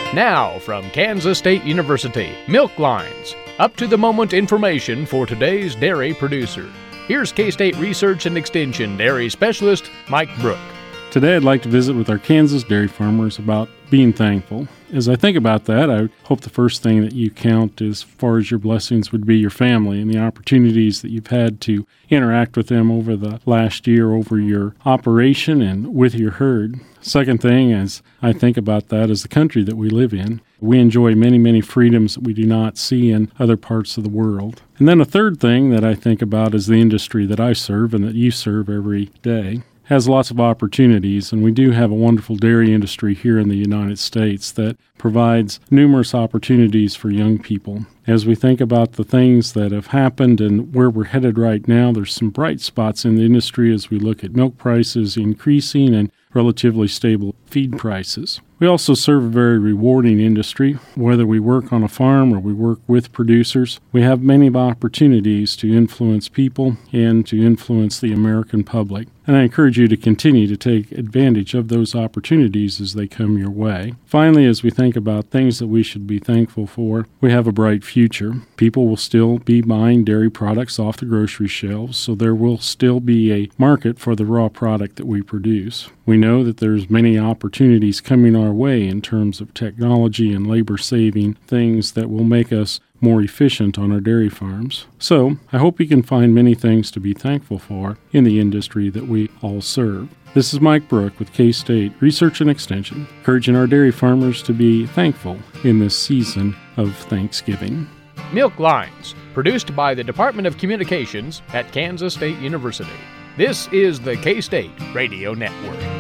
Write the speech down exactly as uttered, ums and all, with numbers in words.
Now, from Kansas State University, Milk Lines, up-to-the-moment information for today's dairy producer. Here's K-State Research and Extension Dairy Specialist Mike Brook. Today I'd like to visit with our Kansas dairy farmers about being thankful. As I think about that, I hope the first thing that you count as far as your blessings would be your family and the opportunities that you've had to interact with them over the last year, over your operation and with your herd. Second thing, as I think about that, is the country that we live in. We enjoy many, many freedoms that we do not see in other parts of the world. And then a third thing that I think about is the industry that I serve and that you serve every day. Has lots of opportunities, and we do have a wonderful dairy industry here in the United States that provides numerous opportunities for young people. As we think about the things that have happened and where we're headed right now, there's some bright spots in the industry as we look at milk prices increasing and relatively stable feed prices. We also serve a very rewarding industry. Whether we work on a farm or we work with producers, we have many opportunities to influence people and to influence the American public. And I encourage you to continue to take advantage of those opportunities as they come your way. Finally, as we think about things that we should be thankful for, we have a bright future. People will still be buying dairy products off the grocery shelves, so there will still be a market for the raw product that we produce. We know that there's many opportunities coming our way in terms of technology and labor-saving things that will make us more efficient on our dairy farms. So, I hope you can find many things to be thankful for in the industry that we all serve. This is Mike Brook with K-State Research and Extension, encouraging our dairy farmers to be thankful in this season of Thanksgiving. Milk Lines, produced by the Department of Communications at Kansas State University. This is the K-State Radio Network.